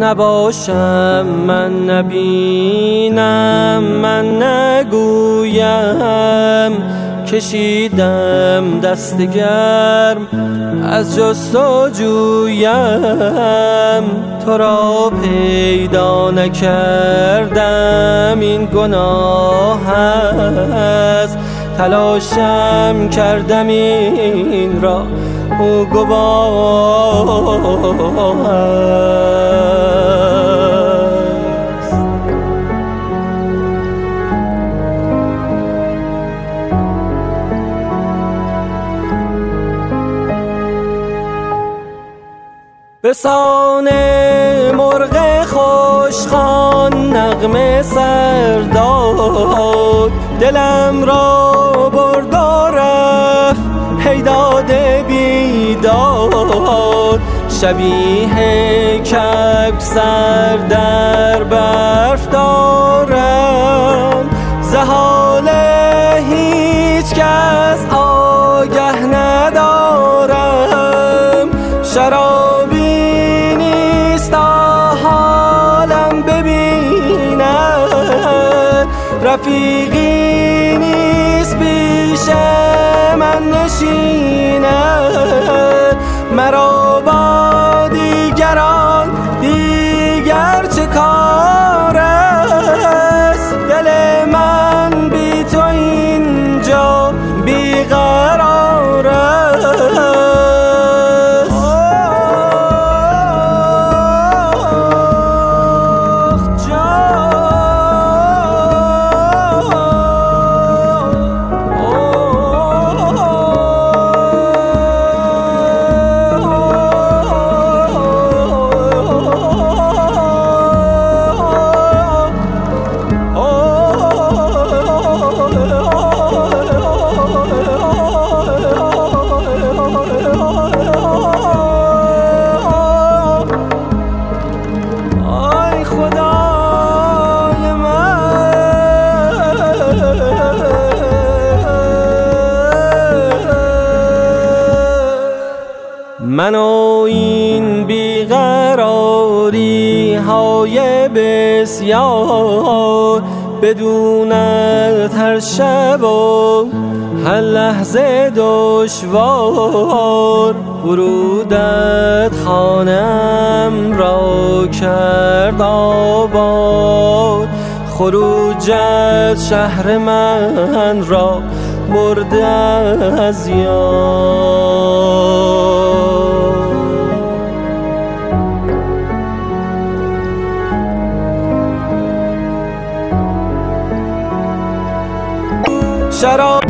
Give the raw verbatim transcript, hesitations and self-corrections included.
نباشم، من نبینم، من نگویم، کشیدم دست گرم از جستجویم. تو را پیدا نکردم این گناه است، تلاشم کردم این را او گواه است. به سان مرغ خوشخوان نغمه سر داد، دلم را برد و رفت هیداد بیداد. شبیه کبک سر در برف دارم، ز حال هیچ کس آگه ندارم. شرابی نیست تا حالم ببیند، رفیقی نیست پیش من نشیند. مرا با دیگران دیگر چه کار است، دل من بی تو اینجا بیقرار است. من و این بیقراری های بسیار، بدونت هر شب و هر لحظه دشوار. ورودت خانم را کرد آباد، خروجت شهر من را برده از یاد. شراب